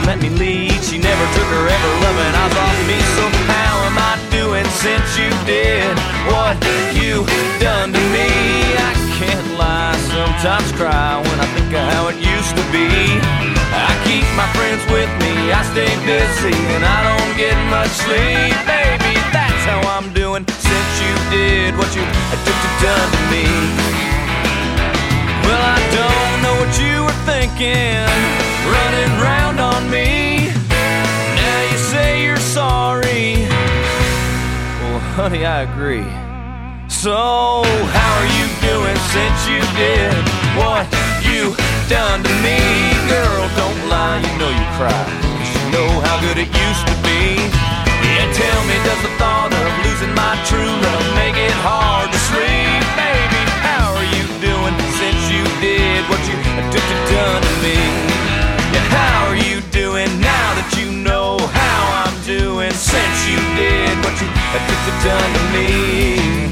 let me lead. She never took her ever loving eyes off me. So how am I doing since you did what you done to me? I can't lie, sometimes cry when I think of how it used to be. I keep my friends with me, I stay busy, and I don't get much sleep. Baby, that's how I'm doing since you did what you done to me. Well, I don't know what you were thinking, running round on me. Now you say you're sorry. Well, honey, I agree. So, how are you doing since you did what you done to me? Girl, don't lie, you know you cry, 'cause you know how good it used to be. Yeah, tell me, does the thought of losing my true love make it hard to sleep? Baby, how are you doing since you did what you done to me? Yeah, how are you doing now that you know how I'm doing since you did what you done to me?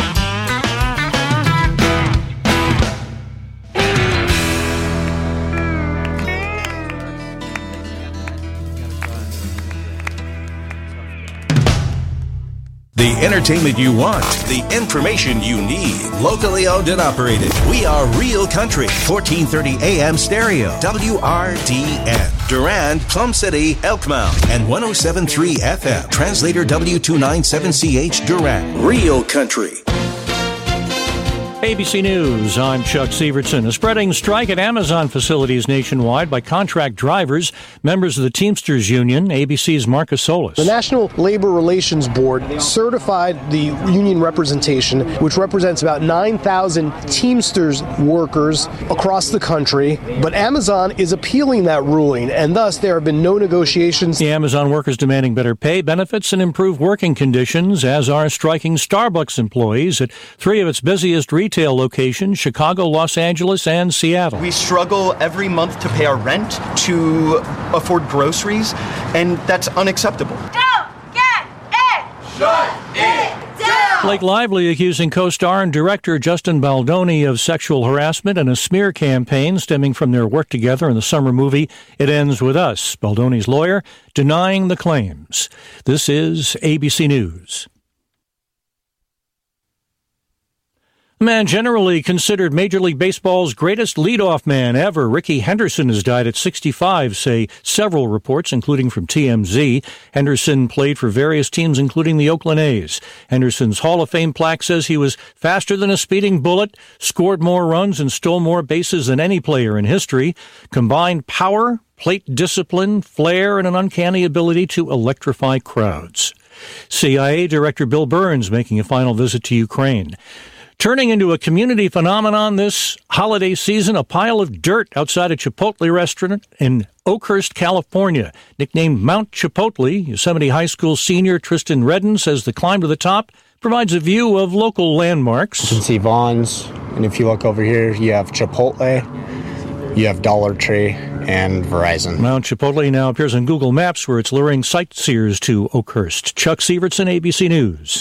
The entertainment you want, the information you need. Locally owned and operated. We are Real Country, 1430 AM stereo, WRDN. Durand, Plum City, Elkmount, and 107.3 FM. Translator W297CH Durand. Real Country. ABC News, I'm Chuck Sievertson. A spreading strike at Amazon facilities nationwide by contract drivers, members of the Teamsters Union, ABC's Marcus Solis. The National Labor Relations Board certified the union representation, which represents about 9,000 Teamsters workers across the country. But Amazon is appealing that ruling, and thus there have been no negotiations. The Amazon workers demanding better pay, benefits, and improved working conditions, as are striking Starbucks employees at three of its busiest retail locations, Chicago, Los Angeles, and Seattle. We struggle every month to pay our rent, to afford groceries, and that's unacceptable. Don't get it! Shut it down! Blake Lively accusing co-star and director Justin Baldoni of sexual harassment and a smear campaign stemming from their work together in the summer movie It Ends With Us. Baldoni's lawyer denying the claims. This is ABC News. A man generally considered Major League Baseball's greatest leadoff man ever, Rickey Henderson, has died at 65, say several reports, including from TMZ. Henderson played for various teams, including the Oakland A's. Henderson's Hall of Fame plaque says he was faster than a speeding bullet, scored more runs, and stole more bases than any player in history. Combined power, plate discipline, flair, and an uncanny ability to electrify crowds. CIA Director Bill Burns making a final visit to Ukraine. Turning into a community phenomenon this holiday season, a pile of dirt outside a Chipotle restaurant in Oakhurst, California. Nicknamed Mount Chipotle, Yosemite High School senior Tristan Redden says the climb to the top provides a view of local landmarks. You can see Vaughn's, and if you look over here, you have Chipotle, you have Dollar Tree, and Verizon. Mount Chipotle now appears on Google Maps, where it's luring sightseers to Oakhurst. Chuck Sievertson, ABC News.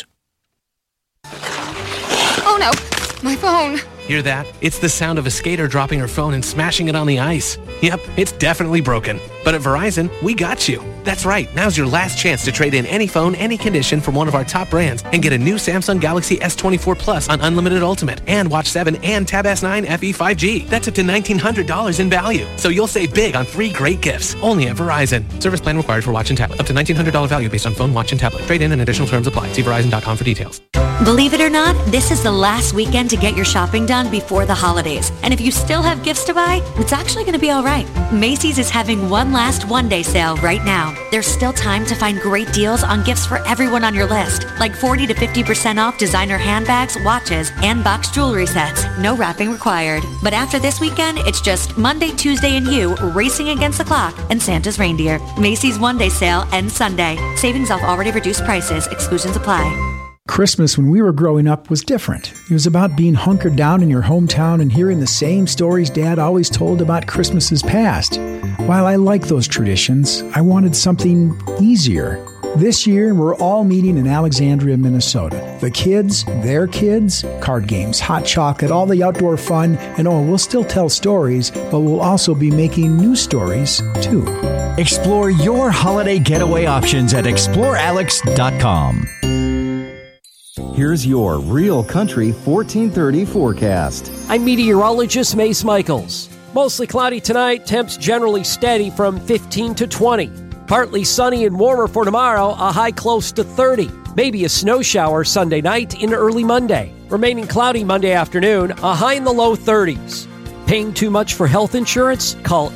Oh no, my phone. Hear that? It's the sound of a skater dropping her phone and smashing it on the ice. Yep, it's definitely broken. But at Verizon, we got you. That's right. Now's your last chance to trade in any phone, any condition from one of our top brands and get a new Samsung Galaxy S24 Plus on Unlimited Ultimate and Watch 7 and Tab S9 FE 5G. That's up to $1,900 in value. So you'll save big on 3 great gifts. Only at Verizon. Service plan required for watch and tablet. Up to $1,900 value based on phone, watch, and tablet. Trade in and additional terms apply. See Verizon.com for details. Believe it or not, this is the last weekend to get your shopping done before the holidays. And if you still have gifts to buy, it's actually going to be all right. Macy's is having one last one-day sale right now. There's still time to find great deals on gifts for everyone on your list, like 40 to 50% off designer handbags, watches, and box jewelry sets. No wrapping required. But after this weekend, it's just Monday, Tuesday, and you racing against the clock and Santa's reindeer. Macy's one-day sale ends Sunday. Savings off already reduced prices. Exclusions apply. Christmas when we were growing up was different. It was about being hunkered down in your hometown and hearing the same stories Dad always told about Christmases past. While I like those traditions, I wanted something easier. This year, we're all meeting in Alexandria, Minnesota. The kids, their kids, card games, hot chocolate, all the outdoor fun, and we'll still tell stories, but we'll also be making new stories, too. Explore your holiday getaway options at explorealex.com. Here's your Real Country 1430 forecast. I'm meteorologist Mace Michaels. Mostly cloudy tonight, temps generally steady from 15 to 20. Partly sunny and warmer for tomorrow, a high close to 30. Maybe a snow shower Sunday night into early Monday. Remaining cloudy Monday afternoon, a high in the low 30s. Paying too much for health insurance? Call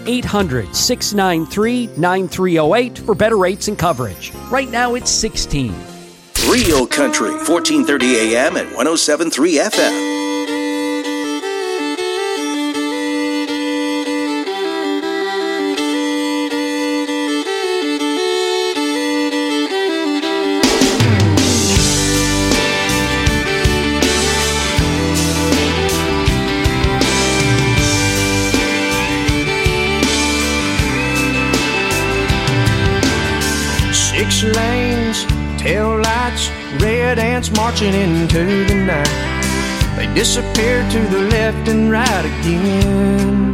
800-693-9308 for better rates and coverage. Right now it's 16. Real Country, 1430 AM and 107.3 FM. Six lanes, tail lights, red ants marching into the night. They disappear to the left and right again.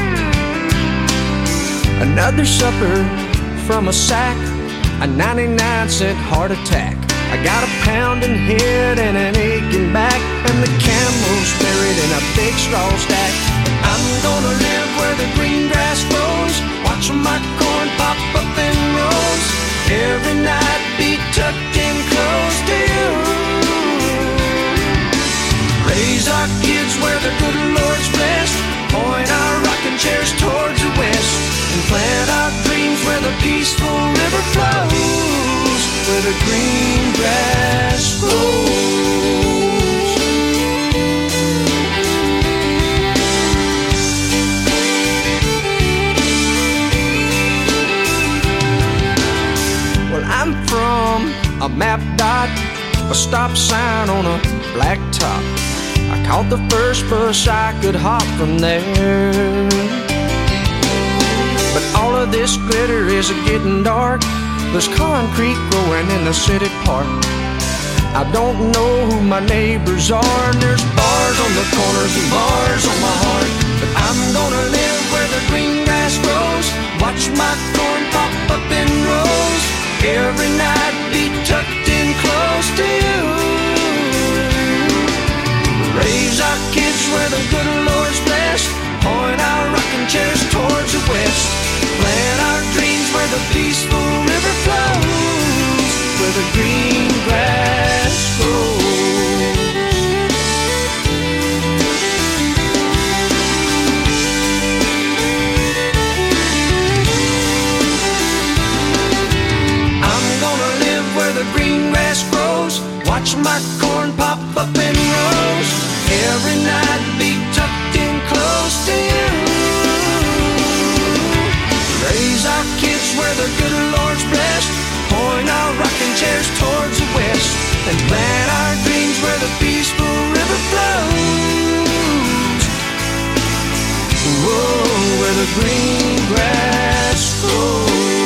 Another supper from a sack, a 99-cent heart attack. I got a pounding head and an aching back, and the camel's buried in a big straw stack. I'm gonna live where the green grass grows, watching my corn pop up in rows. Every night be tucked in close to you. Raise our kids where the good Lord's blessed. Point our rocking chairs towards the west. And plant our dreams where the peaceful river flows. Where the green grass grows. I'm from a map dot, a stop sign on a black top. I caught the first bus I could hop from there. But all of this glitter is getting dark. There's concrete growing in the city park. I don't know who my neighbors are, and there's bars on the corners and bars on my heart. But I'm gonna live where the green grass grows, watch my corn pop up in rows. Every night be tucked in close to you. Raise our kids where the good Lord's blessed. Point our rocking chairs towards the west. Plant our dreams where the peaceful river flows. Where the green grass grows. The green grass grows, watch my corn pop up in rows. Every night be tucked in close to you. Raise our kids where the good Lord's blessed. Point our rocking chairs towards the west. And plant our dreams where the peaceful river flows. Whoa, where the green grass grows.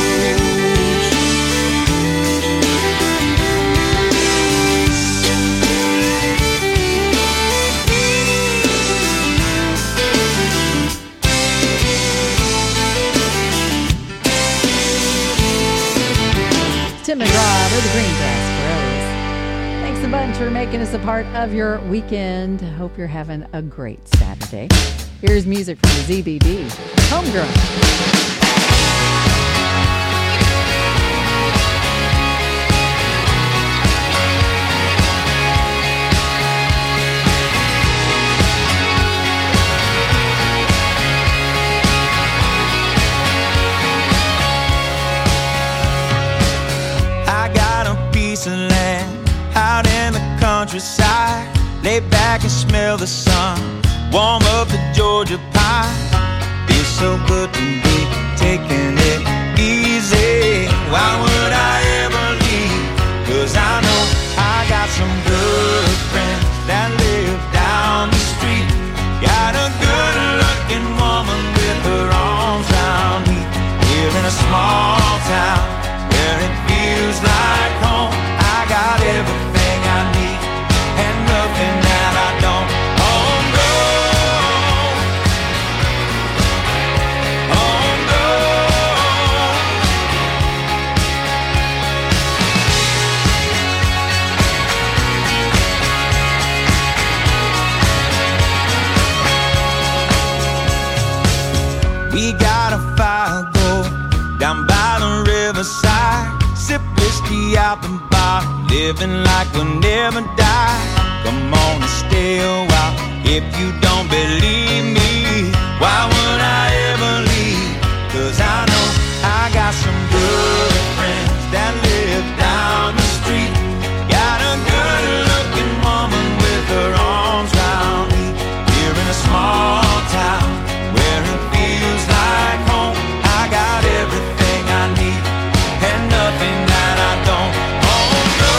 Tim McGraw, where the green grass grows. Thanks a bunch for making us a part of your weekend. Hope you're having a great Saturday. Here's music from the ZBB, Homegrown. Land out in the countryside, lay back and smell the sun, warm up the Georgia pie. Feels so good to be taking it easy. Why would I ever leave? 'Cause I know I got some good friends that live down the street. Got a good looking woman with her arms round me. Here in a small town where it feels feels like home. I got everything I need and nothing that I don't. We got a fire go down by the riverside, sip whiskey out the bar, living like we'll never die. Come on and stay a while. If you don't believe me, why would I ever leave? 'Cause I know I got some good friends that live down the street. Got a good looking woman with her arms round me. Here in a small town where it feels like home. I got everything I need and nothing that I don't. Oh no,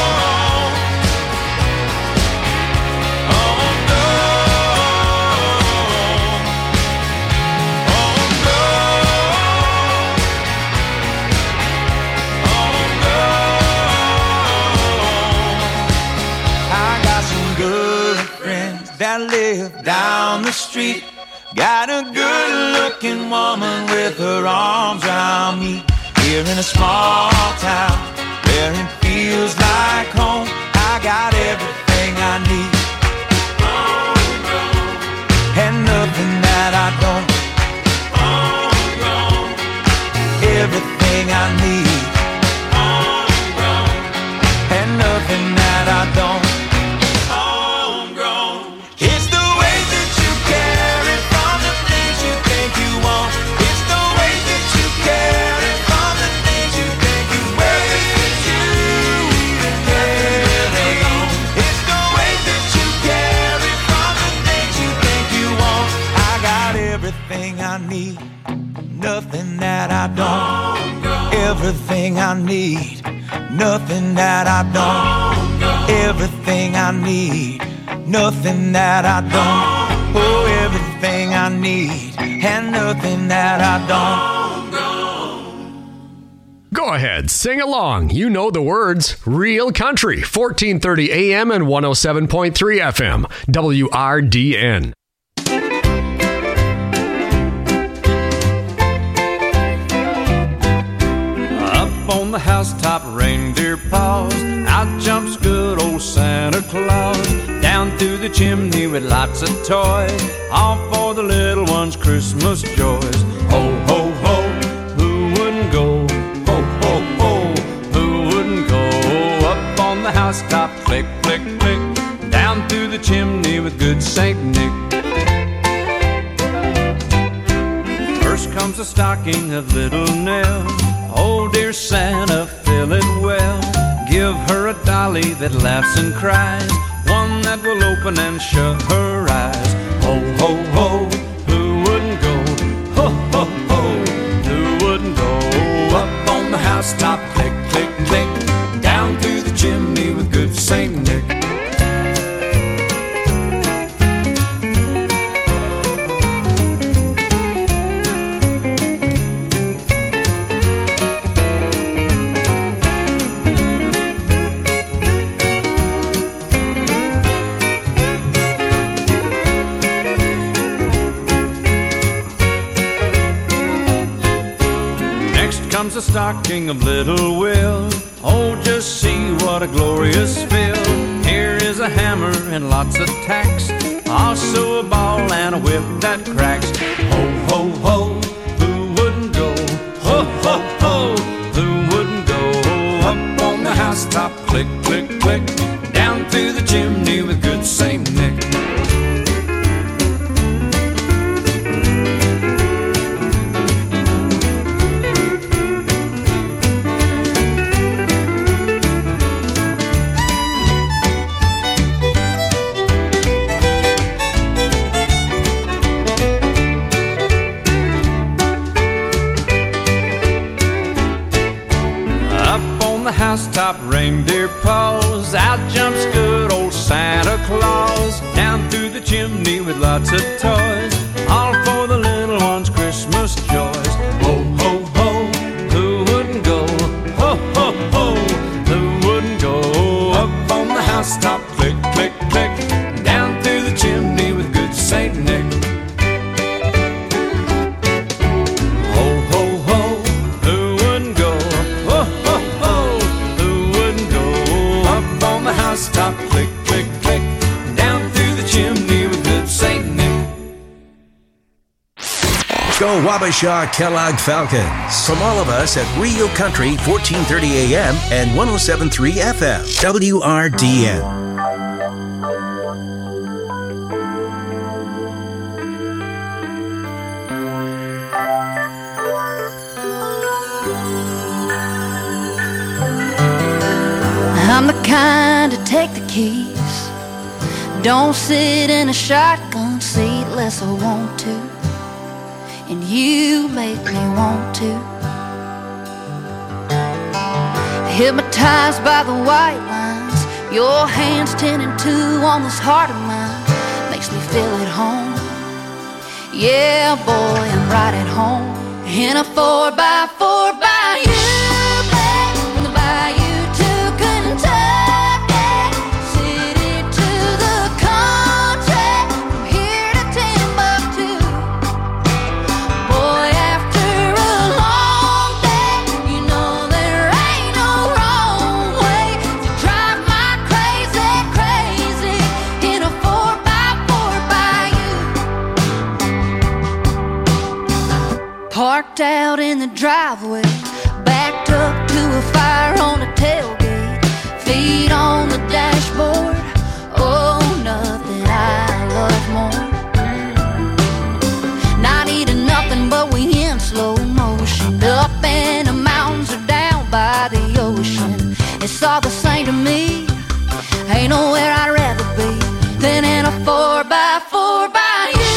oh no, oh no, oh no. I got some good friends that live down the street. Got a good-looking woman with her arms around me. Here in a small town where it feels like home. I got everything I need and nothing that I don't. Everything I need and nothing that I don't. It's the way that you carry from the things you think you want. It's the way that you carry from the things you think you wear. It's you even carry on. It's the way that you carry from the things you think you want. I got everything I need, nothing that I don't. Everything I need, nothing that I don't. Everything I need, nothing that I don't. Oh, everything I need and nothing that I don't. Go ahead, sing along. You know the words. Real Country, 1430 AM and 107.3 FM, WRDN. Up on the housetop, reindeer paws, out jumps good old Santa Claus. Down through the chimney with lots of toys, all for the little ones' Christmas joys. Ho, ho, ho, who wouldn't go? Ho, ho, ho, who wouldn't go? Up on the housetop, click, click, click, down through the chimney with good Saint Nick. First comes the stocking of little Nell. Oh, dear Santa, fill it well. Give her a dolly that laughs and cries, one that will open and shut her eyes. Ho, ho, ho, who wouldn't go? Ho, ho, ho, who wouldn't go? Up on the housetop, click, click, click, down through the chimney with good Saint Nick. Comes a stocking of little Will. Oh, just see what a glorious fill. Here is a hammer and lots of tacks, also a ball and a whip that cracks. Ho, ho, ho, who wouldn't go? Ho, ho, ho, who wouldn't go? Up on the housetop, click, click, click, down through the chimney with good Saint Nick. Housetop, reindeer paws, out jumps good old Santa Claus. Down through the chimney with lots of toys, all for the little ones' Christmas joys. Ho, ho, ho, who wouldn't go? Ho, ho, Wabasha Kellogg Falcons. From all of us at Real Country 1430 AM and 107.3 FM. WRDN. I'm the kind to take the keys, don't sit in a shotgun seat unless I want to, and you make me want to. Hypnotized by the white lines, your hands 10 and 2 on this heart of mine, makes me feel at home. Yeah, boy, I'm right at home in a 4x4 by you. Parked out in the driveway, backed up to a fire on the tailgate, feet on the dashboard. Oh, nothing I love more. Not eating nothing but we in slow motion, up in the mountains or down by the ocean. It's all the same to me, ain't nowhere I'd rather be than in a 4x4 by you.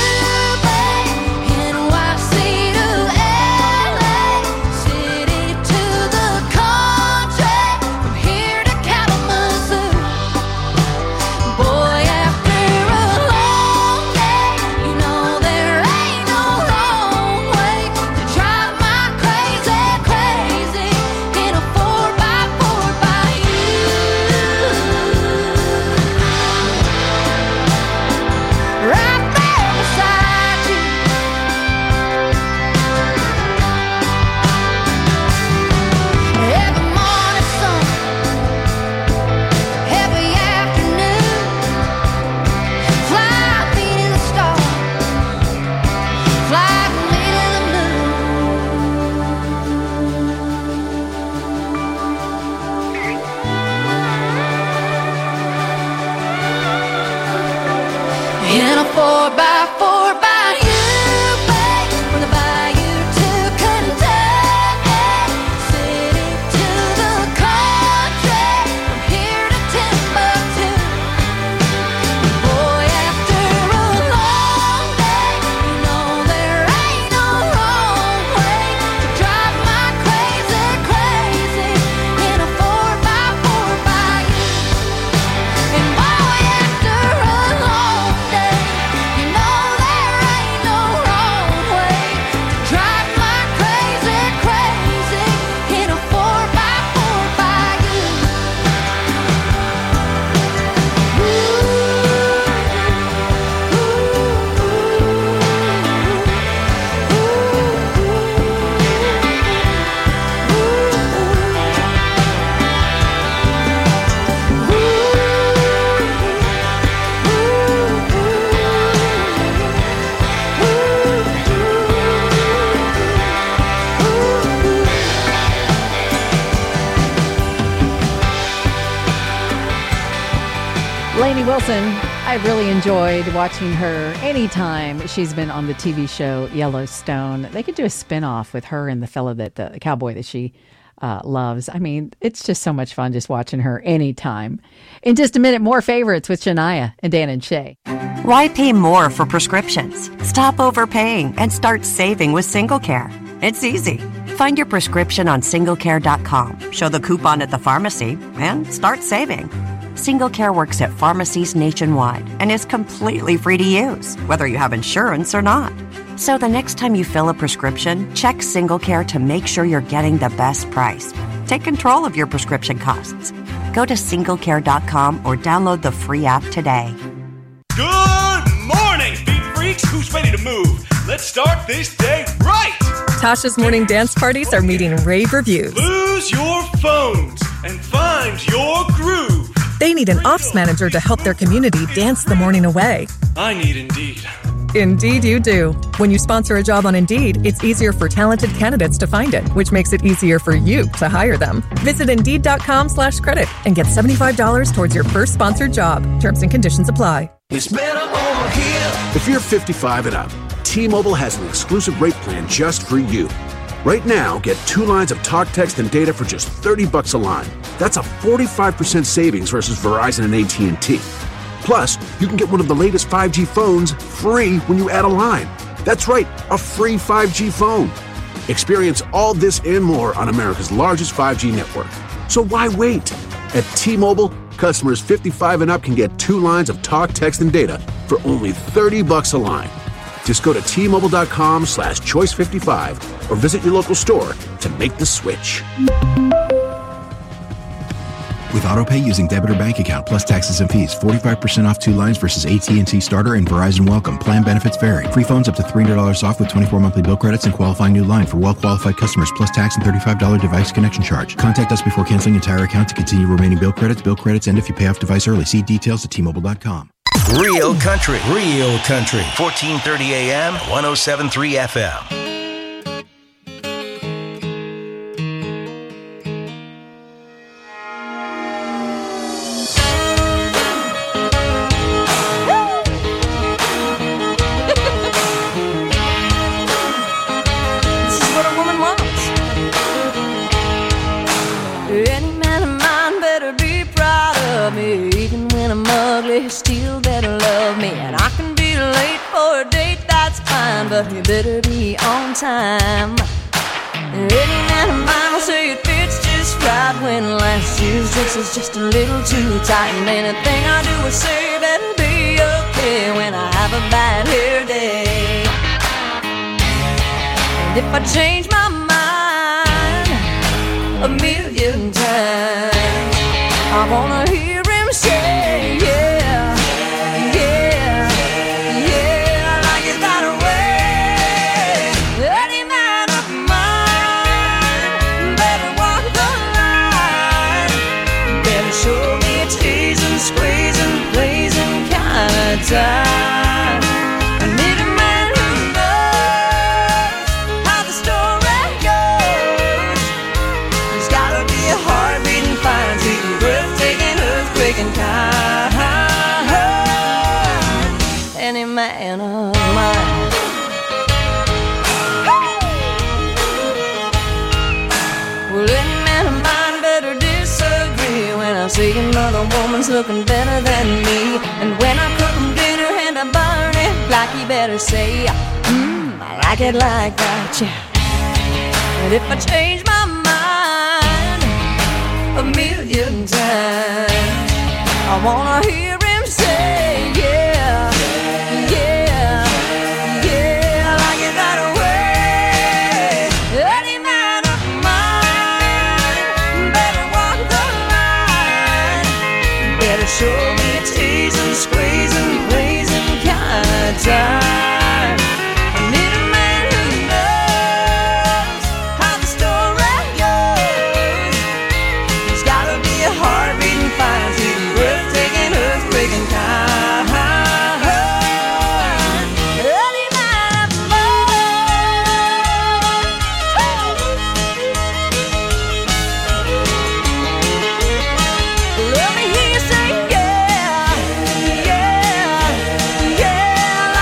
In a 4x4 by you, babe, from the bayou to Kentucky, city to the country, from here to Timbuktu. Boy, after a long day, you know there ain't no wrong way to drive my crazy, crazy in a 4x4 by you. And boy, after a long day, you know there ain't no wrong way to drive my crazy, crazy in a 4x4 by you. Lainey Wilson, I really enjoyed watching her anytime she's been on the TV show Yellowstone. They could do a spinoff with her and the fellow the cowboy that she loves. I mean, it's just so much fun just watching her anytime. In just a minute, more favorites with Shania and Dan and Shay. Why pay more for prescriptions? Stop overpaying and start saving with SingleCare. It's easy. Find your prescription on SingleCare.com, show the coupon at the pharmacy, and start saving. SingleCare works at pharmacies nationwide and is completely free to use, whether you have insurance or not. So the next time you fill a prescription, check SingleCare to make sure you're getting the best price. Take control of your prescription costs. Go to SingleCare.com or download the free app today. Good morning, beat freaks. Who's ready to move? Let's start this day right. Tasha's morning dance parties are meeting rave reviews. Lose your phones and find your groove. They need an ops manager to help their community dance the morning away. I need Indeed. Indeed you do. When you sponsor a job on Indeed, it's easier for talented candidates to find it, which makes it easier for you to hire them. Visit Indeed.com/credit and get $75 towards your first sponsored job. Terms and conditions apply. It's better over here. If you're 55 and up, T-Mobile has an exclusive rate plan just for you. Right now, get 2 lines of talk, text, and data for just $30 a line. That's a 45% savings versus Verizon and AT&T. Plus, you can get one of the latest 5G phones free when you add a line. That's right, a free 5G phone. Experience all this and more on America's largest 5G network. So why wait? At T-Mobile, customers 55 and up can get 2 lines of talk, text, and data for only $30 a line. Just go to T-Mobile.com/choice55 or visit your local store to make the switch. With AutoPay using debit or bank account plus taxes and fees, 45% off 2 lines versus AT&T Starter and Verizon Welcome. Plan benefits vary. Free phones up to $300 off with 24 monthly bill credits and qualifying new line for well-qualified customers plus tax and $35 device connection charge. Contact us before canceling entire account to continue remaining bill credits. Bill credits end if you pay off device early. See details at T-Mobile.com. Real country. 1430 AM, 107.3 FM. Still better love me, and I can be late for a date, that's fine, but you better be on time. Any man of mine will say it fits just right when last year's dress is just a little too tight, and anything I do or say better be okay when I have a bad hair day. And if I change my mind a million times, I wanna hear him say yeah. Time. I need a man who knows how the story goes. There's gotta be a heartbeating fire to be breathtaking, earthquaking kind. Any man of mine. Well, any man of mine better disagree when I see another woman's looking better than me, and when I cook I burn it like you better say, I like it like that, yeah. And if I change my mind a million times, I wanna hear him say, yeah, yeah, yeah, I like it that way. Any man of mine better walk the line, better show me a tease and squeeze and time. I need a man who knows how the story goes. There's gotta be a heartbeating fire to be breathtaking, earthquaking kind. Any man of mine. Let me hear you say yeah, yeah, yeah.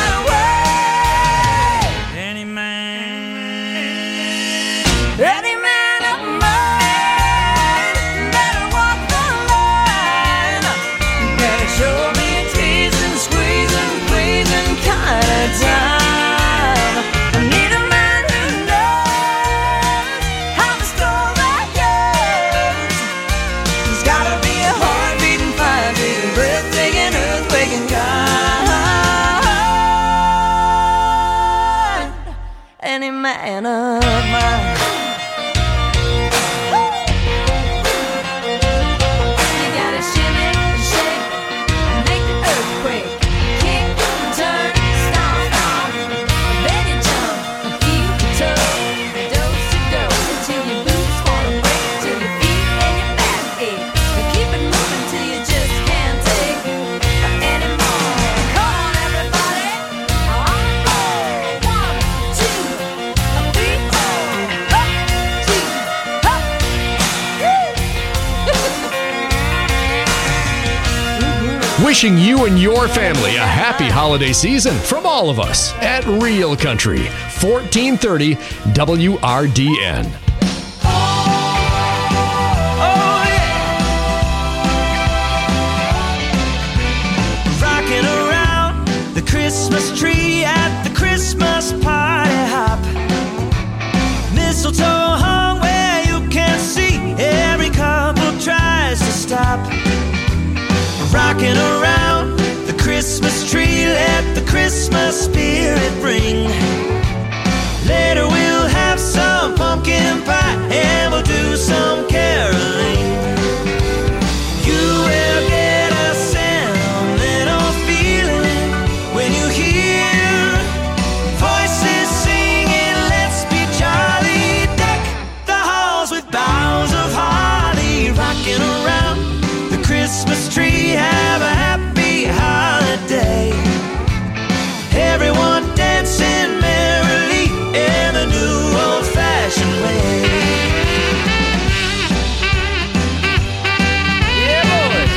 Any man of mine better walk the line, better show me a teasing, squeezing, pleasing kind of time. I need a man who knows how the story goes. There's gotta be a heartbeating fire, beating, breathtaking, earthquaking kind. Any man of mine. Wishing you and your family a happy holiday season from all of us at Real Country, 1430 WRDN. Rocking around the Christmas tree at the Christmas party hop. Mistletoe hung where you can see. Every couple tries to stop. Rocking around the Christmas tree, let the Christmas spirit ring. Later we'll have some pumpkin pie and we'll do some caroling. You will get a sentimental feeling when you hear voices singing, let's be jolly. Deck the halls with boughs of holly. Rocking around the Christmas tree, have a happy holiday. Everyone dancing merrily in the new old-fashioned way. Yeah, boys.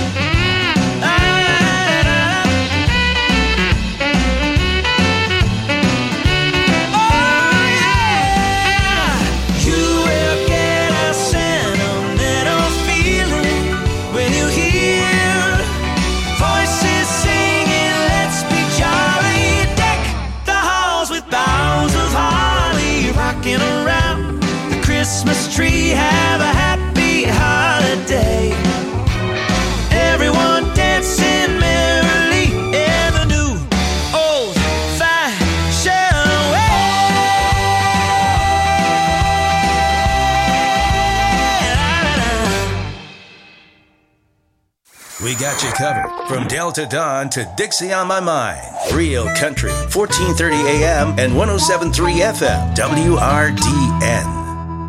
Oh, yeah. You will get a sentimental feeling when you hear voices singing, let's be jolly. Deck the halls with boughs of holly. Rocking around the Christmas tree, have a happy holiday. Everyone dancing merrily in the new old-fashioned way. We got you covered from Delta Dawn to Dixie on My Mind. Real Country, 1430 AM and 107.3 FM, WRDN.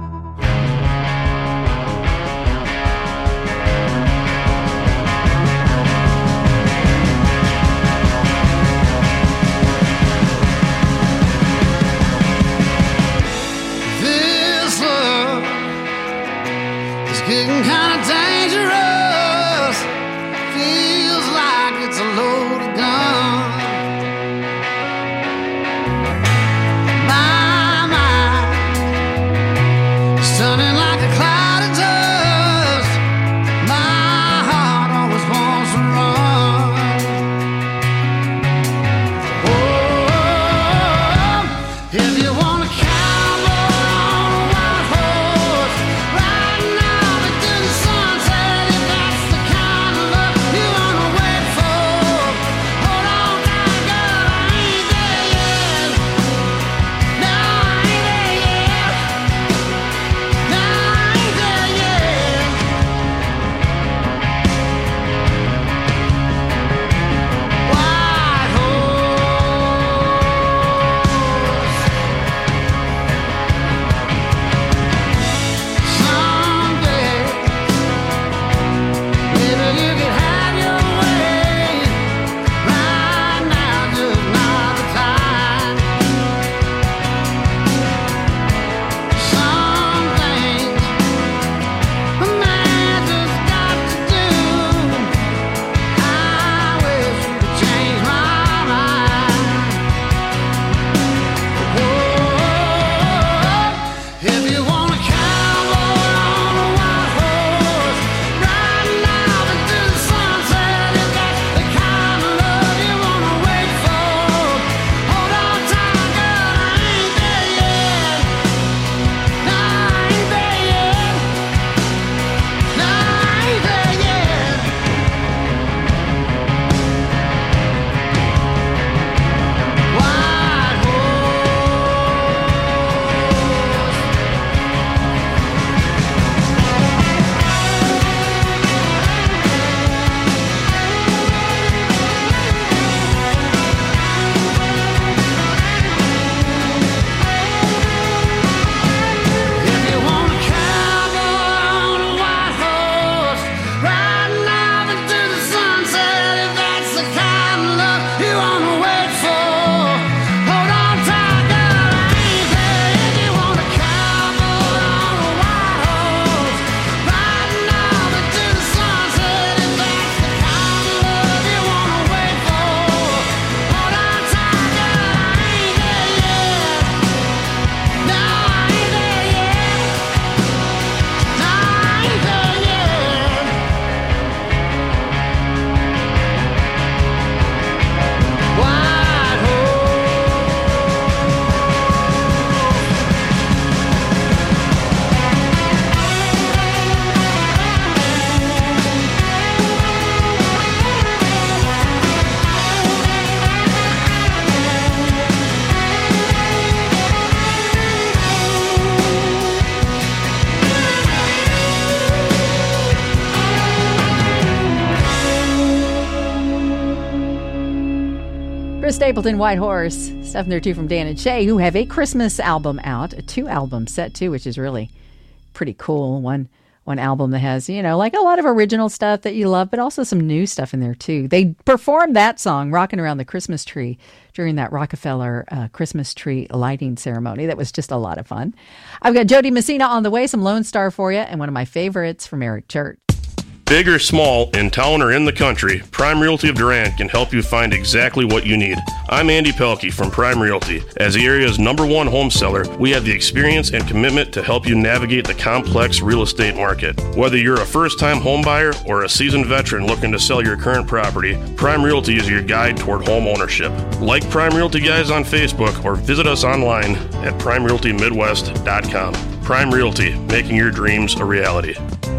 This love is getting kind of dangerous. Feels like it's a loaded gun. My mind is turning like a cloud of dust. My heart always wants to run. Oh, if you want to cowboy on a white horse, riding out into the sunshine. Stapleton, White Horse. Stuff there too from Dan and Shay, who have a Christmas album out, a 2-album set too, which is really pretty cool. One album that has, like a lot of original stuff that you love, but also some new stuff in there too. They performed that song, Rockin' Around the Christmas Tree, during that Rockefeller Christmas tree lighting ceremony. That was just a lot of fun. I've got Jody Messina on the way, some Lone Star for you, and one of my favorites from Eric Church. Big or small, in town or in the country, Prime Realty of Durant can help you find exactly what you need. I'm Andy Pelkey from Prime Realty. As the area's #1 home seller, we have the experience and commitment to help you navigate the complex real estate market. Whether you're a first-time home buyer or a seasoned veteran looking to sell your current property, Prime Realty is your guide toward home ownership. Like Prime Realty Guys on Facebook or visit us online at PrimeRealtyMidwest.com. Prime Realty, making your dreams a reality.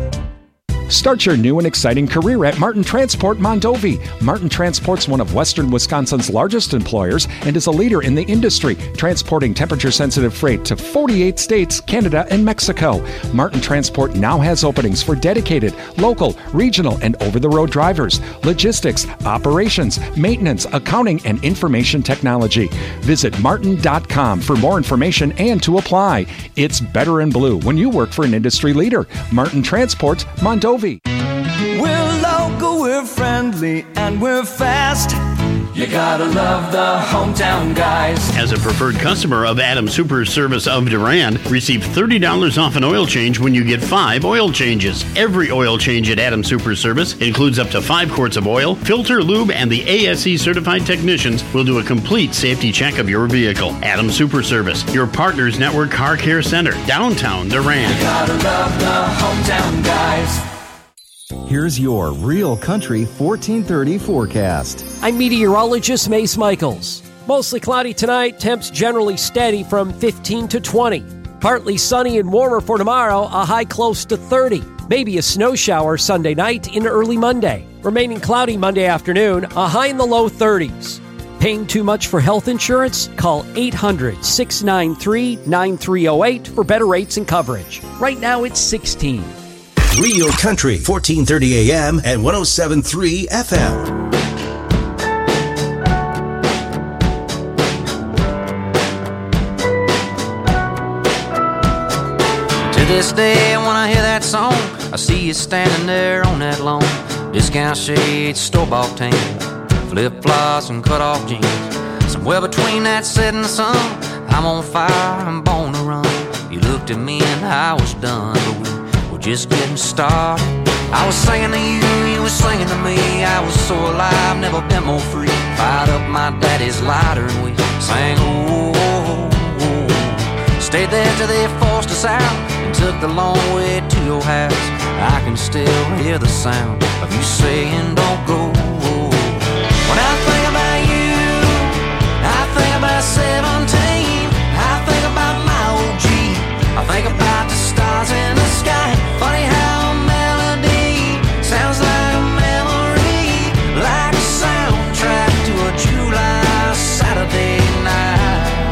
Start your new and exciting career at Martin Transport Mondovi. Martin Transport's one of Western Wisconsin's largest employers and is a leader in the industry, transporting temperature-sensitive freight to 48 states, Canada, and Mexico. Martin Transport now has openings for dedicated, local, regional, and over-the-road drivers, logistics, operations, maintenance, accounting, and information technology. Visit martin.com for more information and to apply. It's better in blue when you work for an industry leader. Martin Transport Mondovi. We're local, we're friendly, and we're fast. You gotta love the hometown guys. As a preferred customer of Adam Super Service of Durand, receive $30 off an oil change when you get 5 oil changes. Every oil change at Adam Super Service includes up to 5 quarts of oil, filter, lube, and the ASE certified technicians will do a complete safety check of your vehicle. Adam Super Service, your Partners Network Car Care Center, downtown Durand. You gotta love the hometown guys. Here's your Real Country 1430 forecast. I'm meteorologist Mace Michaels. Mostly cloudy tonight, temps generally steady from 15 to 20. Partly sunny and warmer for tomorrow, a high close to 30. Maybe a snow shower Sunday night into early Monday. Remaining cloudy Monday afternoon, a high in the low 30s. Paying too much for health insurance? Call 800-693-9308 for better rates and coverage. Right now it's 16. Real Country, 1430 AM and 107.3 FM. To this day, when I hear that song, I see you standing there on that lawn. Discount shades, store-bought tan, flip-flops and cut-off jeans. Somewhere between that setting sun, I'm on fire, I'm born to run. You looked at me and I was done, but we were just getting started. I was singing to you, you were singing to me. I was so alive, never been more free. Fired up my daddy's lighter and we sang, oh, oh, oh. Stayed there till they forced us out and took the long way to your house. I can still hear the sound of you saying, don't go. When I think about you, I think about 17. I think about my old G. I think about the stars in the sky. Funny how a melody sounds like a memory, like a soundtrack to a July Saturday night.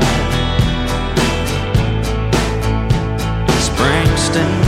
Springsteen.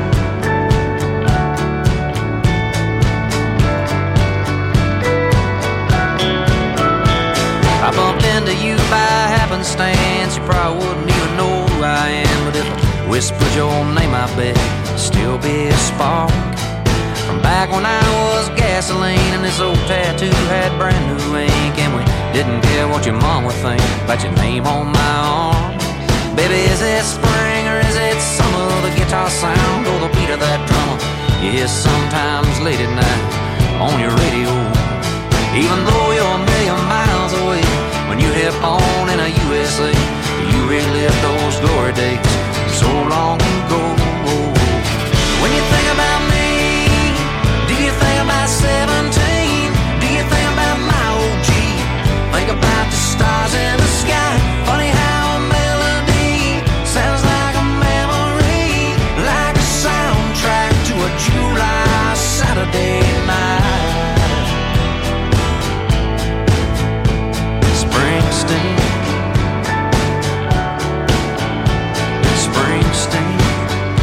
I bumped into you by happenstance. You probably wouldn't even know who I am, but if I whispered your name, I bet it'd still be a spark. From back when I was gasoline and this old tattoo had brand new ink, and we didn't care what your mom would think about your name on my arm. Baby, is it spring or is it summer? The guitar sound or the beat of that drummer you hear sometimes late at night on your radio. Even though you're a million miles away, when you hit on in a USA, you relive those glory days so long ago. When you think about me, do you think about 17? Do you think about my old G? Think about the stars in the sky. Funny how a melody sounds like a memory, like a soundtrack to a July Saturday night. Springsteen.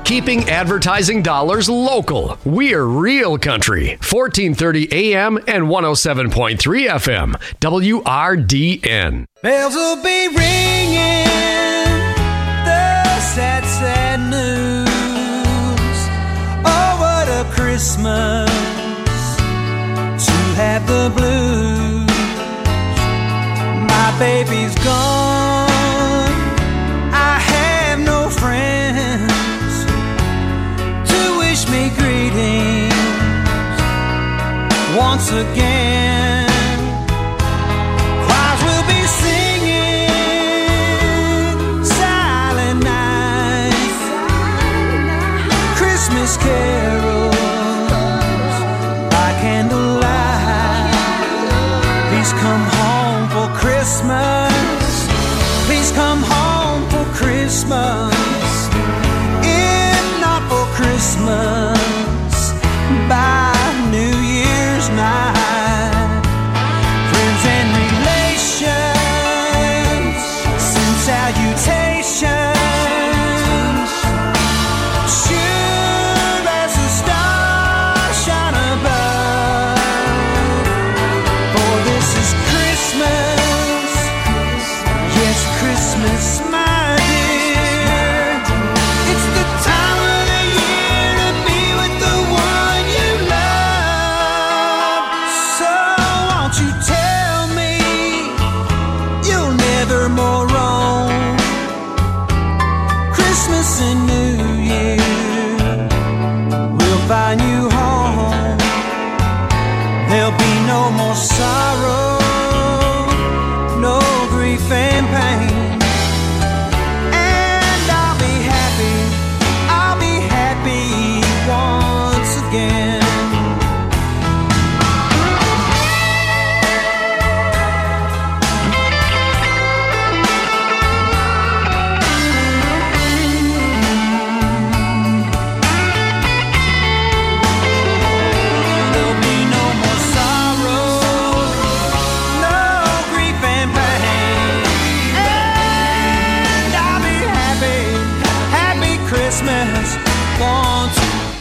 Keeping advertising dollars local. We're Real Country. 1430 AM and 107.3 FM. WRDN. Bells will be ringing the sad, sad news. Oh, what a Christmas to have the blues. My baby's gone, I have no friends to wish me greetings once again. Choirs will be singing Silent Night, Christmas carols by candlelight. Please come home for Christmas. Please come home for Christmas. If not for Christmas, by New Year's night. Friends and relations send salutations. Sure as the stars shine above. For this is Christmas. Yes, Christmas, my dear. It's the time of the year to be with the one you love. So won't you tell me you'll never more roam Christmas and New Year? We'll find you home. There'll be no more sorrow, no grief and pain. And I'll be happy once again. There'll be no more sorrow, no grief and pain. And I'll be happy Christmas once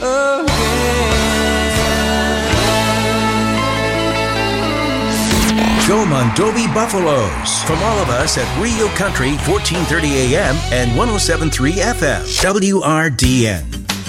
again. Go Mondovi Buffaloes. From all of us at Rio Country, 1430 AM and 107.3 FM. WRDN.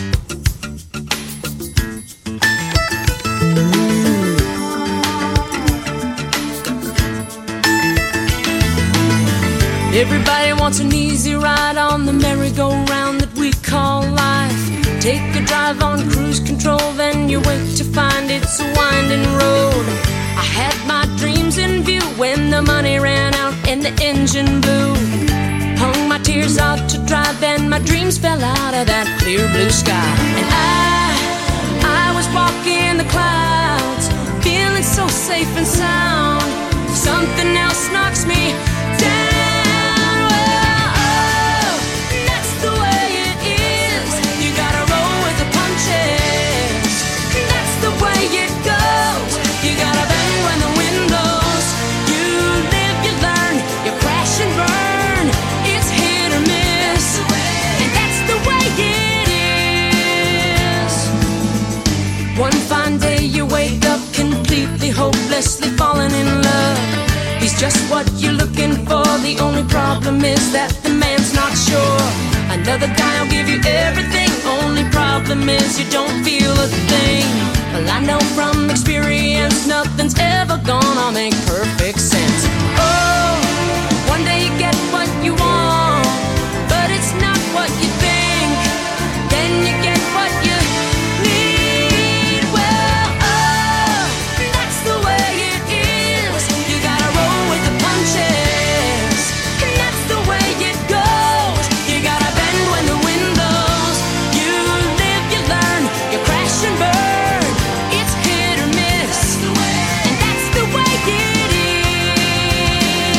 Everybody wants an easy ride on the merry-go-round that we call life. Take a drive on cruise control, then you wait to find it's a winding road. I had my dreams in view when the money ran out and the engine blew. Hung my tears out to dry, then my dreams fell out of that clear blue sky. And I was walking the clouds, feeling so safe and sound. Something else knocks me down. Hopelessly falling in love. He's just what you're looking for. The only problem is that the man's not sure. Another guy will give you everything. Only problem is you don't feel a thing. Well, I know from experience nothing's ever gonna make perfect sense. Oh, one day you get what you want, but it's not what you think. Then you get what you need. Well, oh, that's the way it is. You gotta roll with the punches, and that's the way it goes. You gotta bend when the wind blows. You live, you learn, you crash and burn. It's hit or miss, and that's the way it is.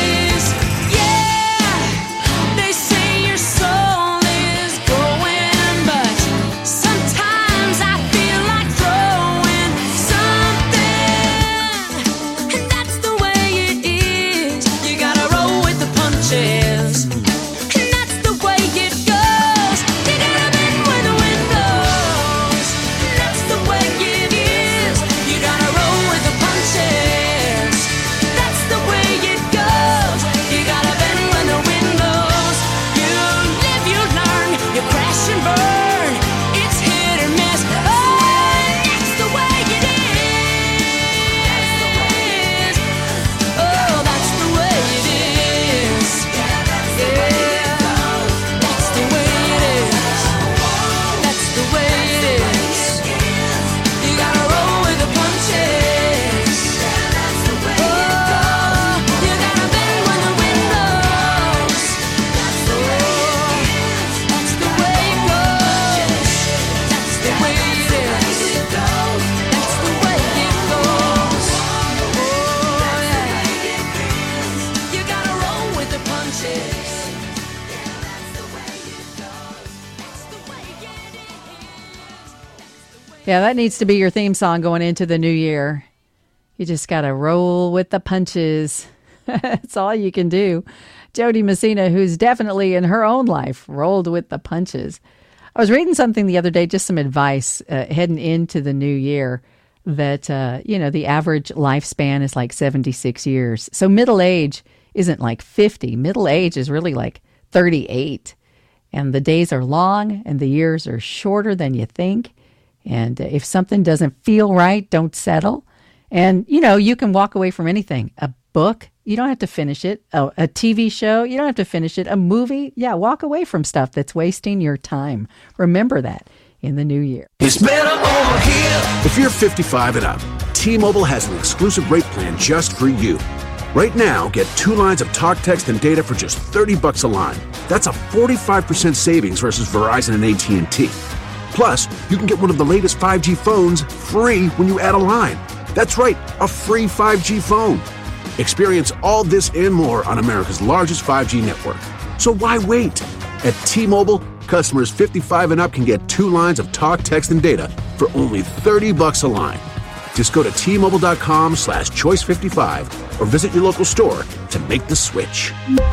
Yeah, that needs to be your theme song going into the new year. You just got to roll with the punches. That's all you can do. Jody Messina, who's definitely in her own life rolled with the punches. I was reading something the other day, just some advice heading into the new year, that, the average lifespan is like 76 years. So middle age isn't like 50. Middle age is really like 38. And the days are long and the years are shorter than you think. And if something doesn't feel right, don't settle. And, you can walk away from anything. A book, you don't have to finish it. A TV show, you don't have to finish it. A movie, walk away from stuff that's wasting your time. Remember that in the new year. It's better over here. If you're 55 and up, T-Mobile has an exclusive rate plan just for you. Right now, get 2 lines of talk, text, and data for just $30 a line. That's a 45% savings versus Verizon and AT&T. Plus, you can get one of the latest 5G phones free when you add a line. That's right, a free 5G phone. Experience all this and more on America's largest 5G network. So why wait? At T-Mobile, customers 55 and up can get 2 lines of talk, text, and data for only $30 a line. Just go to T-Mobile.com/choice55 or visit your local store to make the switch.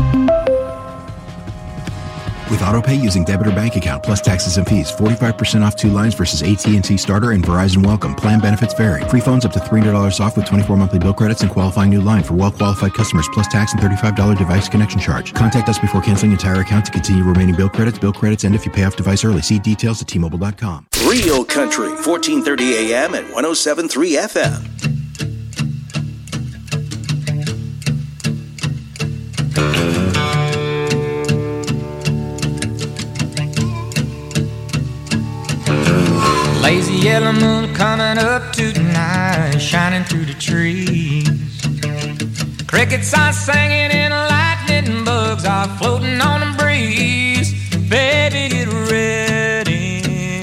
With AutoPay using debit or bank account plus taxes and fees, 45% off 2 lines versus AT&T Starter and Verizon Welcome. Plan benefits vary. Free phones up to $300 off with 24 monthly bill credits and qualifying new line for well-qualified customers plus tax and $35 device connection charge. Contact us before canceling entire account to continue remaining bill credits. Bill credits end if you pay off device early. See details at T-Mobile.com. Real Country, 1430 AM and 107.3 FM. Lazy yellow moon coming up tonight, shining through the trees. Crickets are singing and lightning bugs are floating on the breeze. Baby, get ready.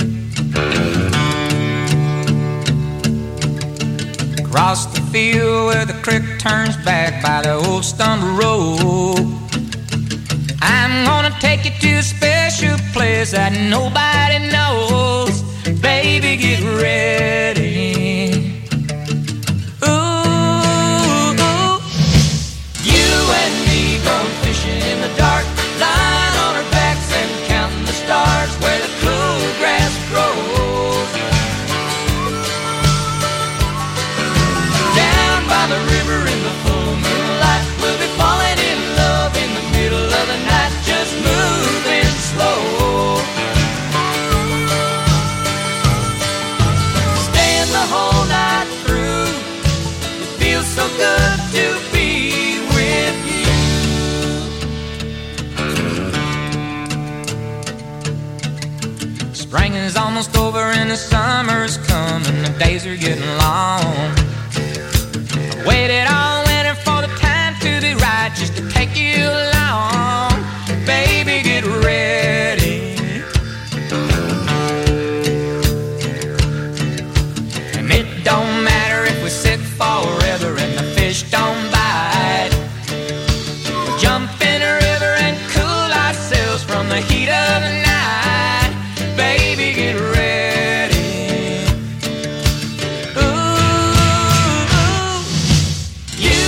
Across the field where the creek turns back by the old stumble road, I'm gonna take you to a special place that nobody knows. Baby, get ready. Ooh, you and me going fishing in the dark, lying on our backs and counting the stars where the cool grass grows. Down by the river in the full moonlight, we'll be falling in love in the middle of the night, just moving slow. The whole night through, it feels so good to be with you. Spring is almost over and the summer's coming, the days are getting long. I waited all winter for the time to be right, just to take you along. Baby, get ready. Don't matter if we sit forever and the fish don't bite. We'll jump in a river and cool ourselves from the heat of the night. Baby, get ready. Ooh, you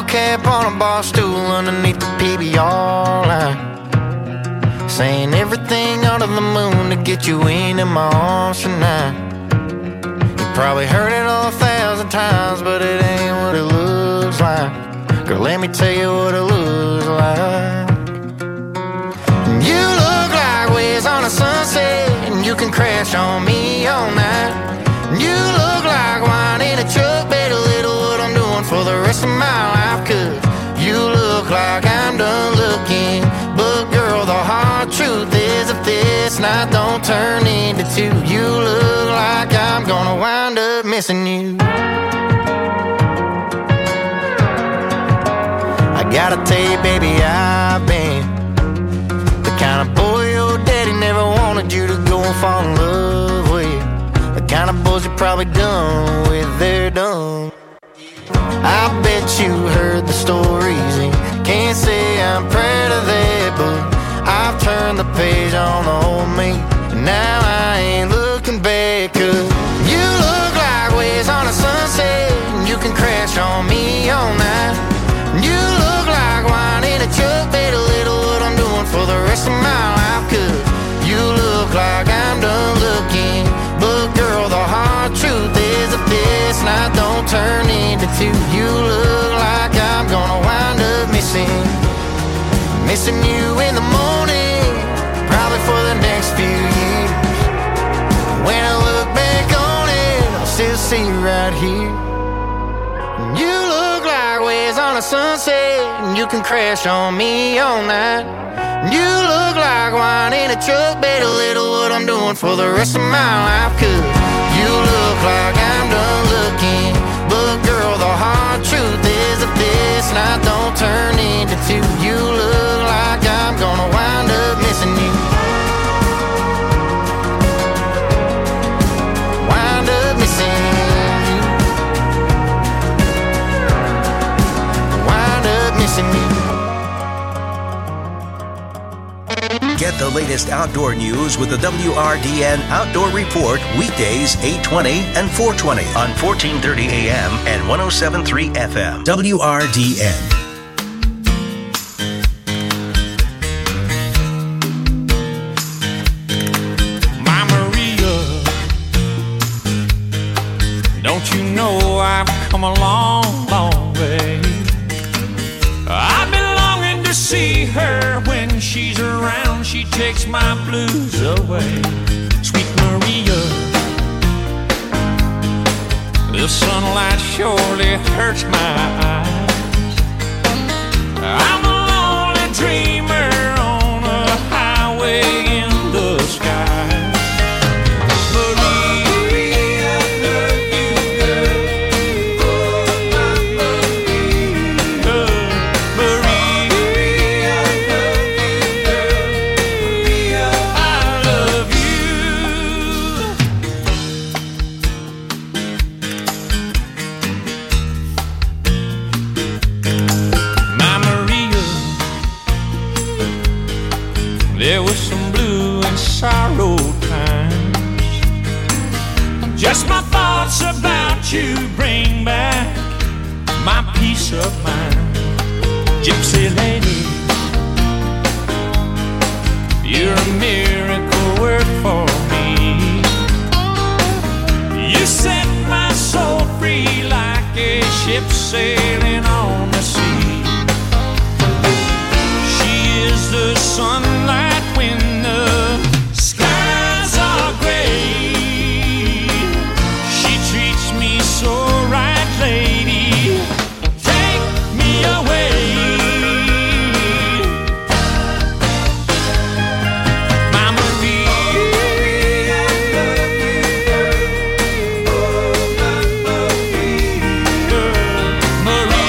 cap on a bar stool underneath the PBR line, saying everything under the moon to get you into my arms tonight. You probably heard it 1,000 times, but it ain't what it looks like. Girl, let me tell you what it looks like. You look like waves on a sunset, and you can crash on me all night. You look like wine in a truck, better little what I'm doing for the rest of my life. Cause you look like I'm done looking, but girl, the hard truth is if this night don't turn into two, you look like I'm gonna wind up missing you. I gotta tell you, baby, I've been the kind of boy your daddy never wanted you to go and fall in love with. The kind of boys you're probably done with, they're done. I bet you heard the stories and can't say I'm proud of that, but I've turned the page on the old me, and now I ain't looking back. Cause you look like waves on a sunset, and you can crash on me all night. You look like wine in a truck, bet a little what I'm doing for the rest of my life. Cause you look like I'm done looking, but girl, the hard truth is if this night don't turn into two, you look like I'm gonna wind up missing you in the morning, probably for the next few years. When I look back on it, I'll still see you right here. You look like waves on a sunset, and you can crash on me all night. You look like wine in a truck, bet a little what I'm doing for the rest of my life. Cause you look like I'm done looking, but girl, the hard truth is if this night don't turn into two, you look like I'm gonna wind up missing you. Wind up missing you. Wind up missing you. Get the latest outdoor news with the WRDN Outdoor Report weekdays 8:20 and 4:20 on 1430 AM and 107.3 FM. WRDN. My Maria, don't you know I've come a long, long way. I've been longing to see her. When she's around, she takes my blues away. Sweet Maria, the sunlight surely hurts my eyes. I'm a lonely dreamer on a highway in the sky. Maria, love you, girl. Oh, my Maria. Maria, love you, girl. Maria, I love you. My Maria, there was some blue and sorrow times. Just my thoughts about you bring back my peace of mind. Gypsy lady, you're a miracle work for me. You set my soul free like a ship sailing on the sea. She is the sunlight when the skies are gray. She treats me so right, lady. Take me away. My Maria, love you, girl. Oh, my Maria.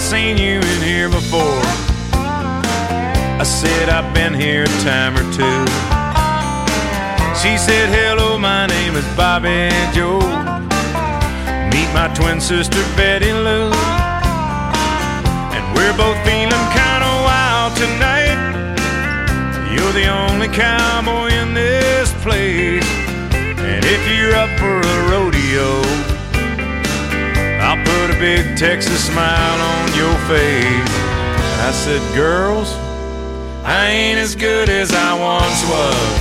seen you in here before. I said, I've been here a time or two. She said, hello, my name is Bobby Joe. Meet my twin sister, Betty Lou. And we're both feeling kind of wild tonight. You're the only cowboy in this place. And if you're up for a rodeo, I'll put a big Texas smile on your face. I said, girls, I ain't as good as I once was.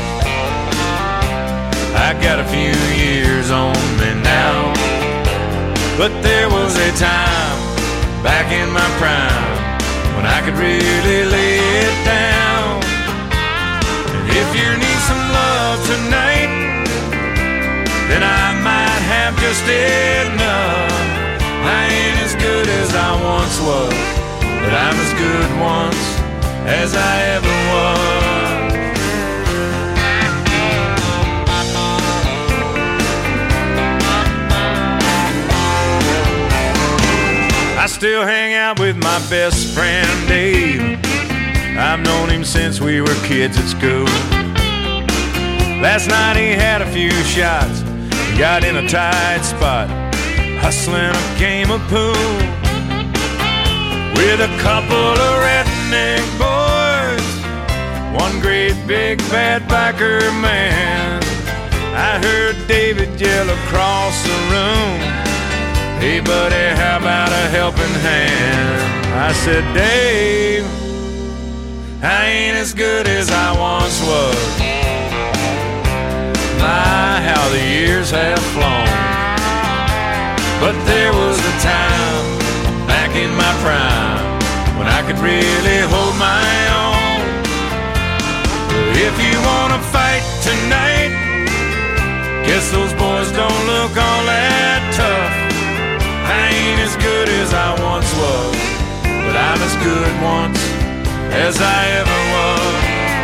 I got a few years on me now. But there was a time back in my prime when I could really lay it down. And if you need some love tonight, then I might have just enough. I ain't as good as I once was, but I'm as good once as I ever was. I still hang out with my best friend Dave. I've known him since we were kids at school. Last night he had a few shots, got in a tight spot, hustling a game of pool with a couple of redneck boys, one great big bad biker man. I heard David yell across the room, hey buddy, how about a helping hand? I said, Dave, I ain't as good as I once was. My, how the years have flown. But there was a time back in my prime when I could really hold my own. If you wanna fight tonight, guess those boys don't look all that tough. I ain't as good as I once was, but I'm as good once as I ever was.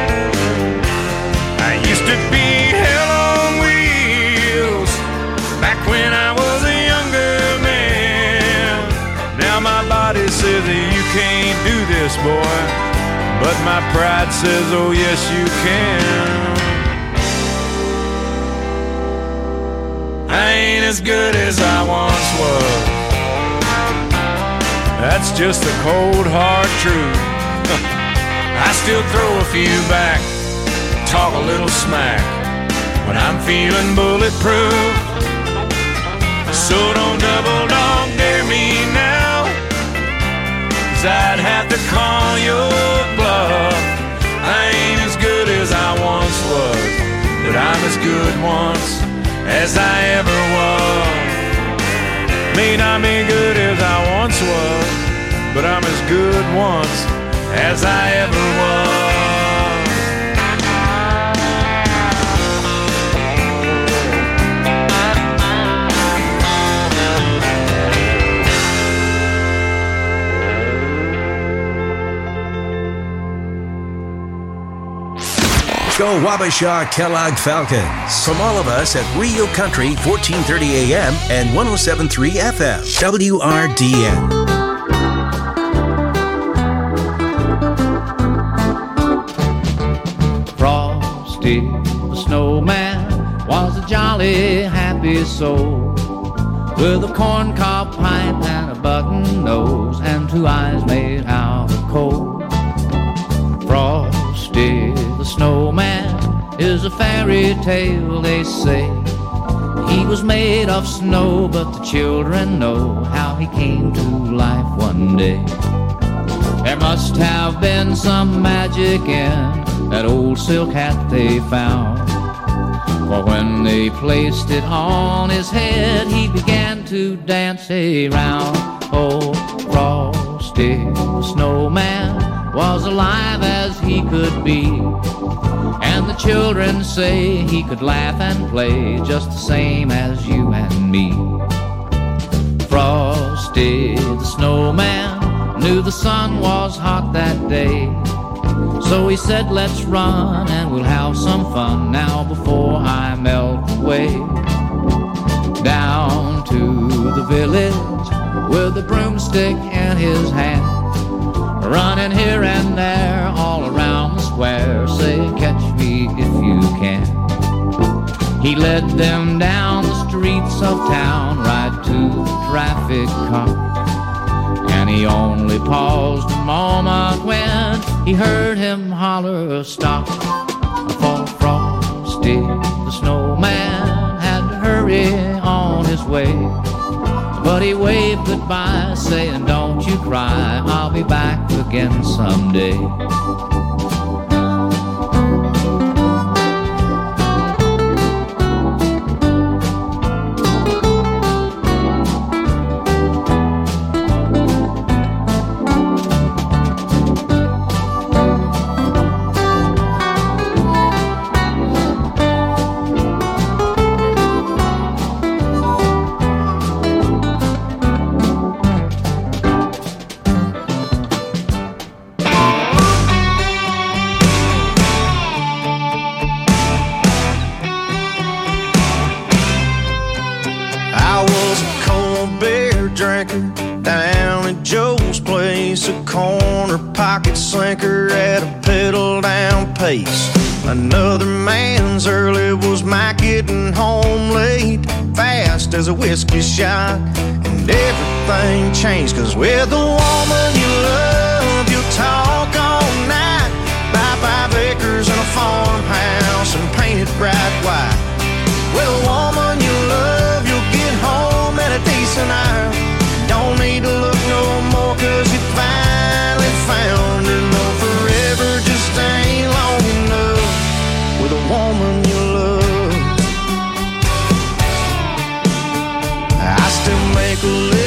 I used to be hell on wheels back when I was a younger man. Now my body says that you can't do this, boy, but my pride says, oh yes you can. I ain't as good as I once was. That's just the cold hard truth. I still throw a few back, talk a little smack when I'm feeling bulletproof. So don't double dog dare me now, 'cause I'd have to call your bluff. I ain't as good as I once was, but I'm as good once as I ever was. May not be good as I once was, but I'm as good once as I ever was. Go Wabasha Kellogg Falcons. From all of us at Rio Country, 1430 AM and 107.3 FM. WRDN. Frosty the Snowman was a jolly happy soul, with a corncob pipe and a button nose and two eyes made out of coal. Frosty the Snowman is a fairy tale, they say. He was made of snow, but the children know how he came to life one day. There must have been some magic in that old silk hat they found, for when they placed it on his head, he began to dance around. Oh, Frosty the Snowman was alive as he could be, and the children say he could laugh and play just the same as you and me. Frosty the Snowman knew the sun was hot that day, so he said, let's run and we'll have some fun now before I melt away. Down to the village with a broomstick in his hand, running here and there all around the square, saying, catch me if you can. He led them down the streets of town, right to the traffic cop, and he only paused a moment when he heard him holler, stop. For Frosty the Snowman had to hurry on his way, but he waved goodbye, saying, don't you cry, I'll be back again someday. Down at Joe's place, a corner pocket slinker at a pedal down pace. Another man's early was Mike getting home late, fast as a whiskey shot, and everything changed, cause with the woman you love, you'll talk all night, buy 5 acres and a farmhouse and paint it bright white. With a woman you love, you'll get home at a decent hour. Don't need to look no more, cause you finally found her. No, forever just ain't long enough with a woman you love. I still make a living